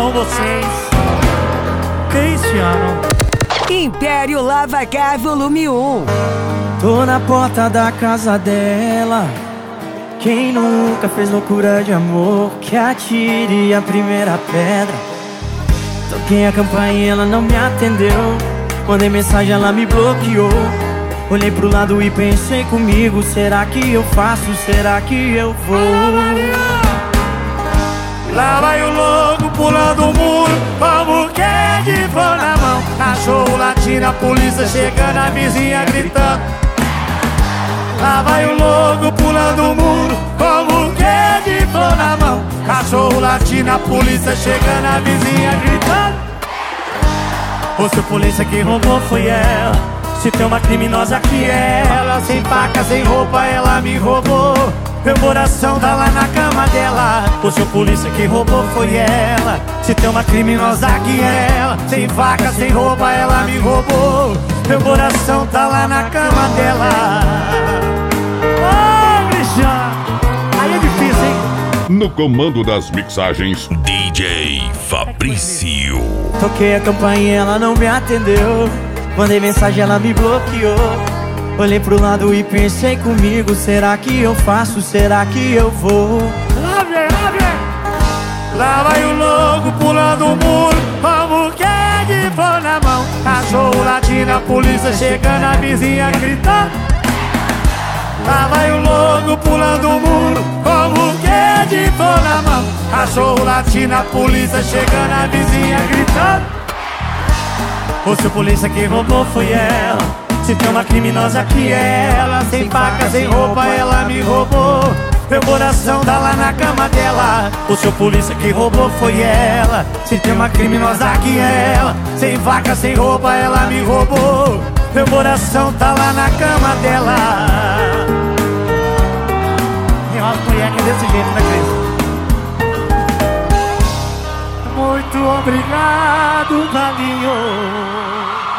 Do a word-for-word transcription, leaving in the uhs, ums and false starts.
com vocês, Cristiano. Império Lava Car Volume um. Tô na porta da casa dela. Quem nunca fez loucura de amor, que atire a primeira pedra. Toquei a campainha, ela não me atendeu. Mandei mensagem, ela me bloqueou. Olhei pro lado e pensei comigo: será que eu faço? Será que eu vou? Lá vai o louco pulando o muro, como que é de flor na mão. Cachorro latindo, a polícia chegando, a vizinha gritando. Lá vai o louco pulando o muro, como que é de flor na mão. Cachorro latindo, a polícia chegando, a vizinha gritando. Ô, seu polícia, que roubou foi ela. Se tem uma criminosa que é ela, sem faca, sem roupa, ela me roubou. Meu coração tá lá na cama dela. O seu polícia, que roubou foi ela. Se tem uma criminosa que é ela, sem faca, sem roupa, ela me roubou. Meu coração tá lá na cama dela. Ô, Cristiano, aí é difícil, hein? No comando das mixagens, D J Fabrício. Toquei a campainha, ela não me atendeu. Mandei mensagem, ela me bloqueou. Olhei pro lado e pensei comigo: será que eu faço? Será que eu vou? Lá vem, lá vem. Lá vai o louco pulando o muro, como que é de flor na mão. Cachorro latindo, a polícia chegando, a vizinha gritando. Lá vai o louco pulando o muro, como que é de flor na mão. Cachorro latindo, a polícia chegando, a vizinha gritando. O seu polícia, que roubou foi ela. Se tem uma criminosa que é ela, sem faca, sem roupa, ela me roubou. Meu coração tá lá na cama dela. O seu polícia, que roubou foi ela. Se tem uma criminosa que é ela, sem faca, sem roupa, ela me roubou. Meu coração tá lá na cama dela. Enrola o conhaque desse jeito, né, Cris? Muito obrigado, Valinho.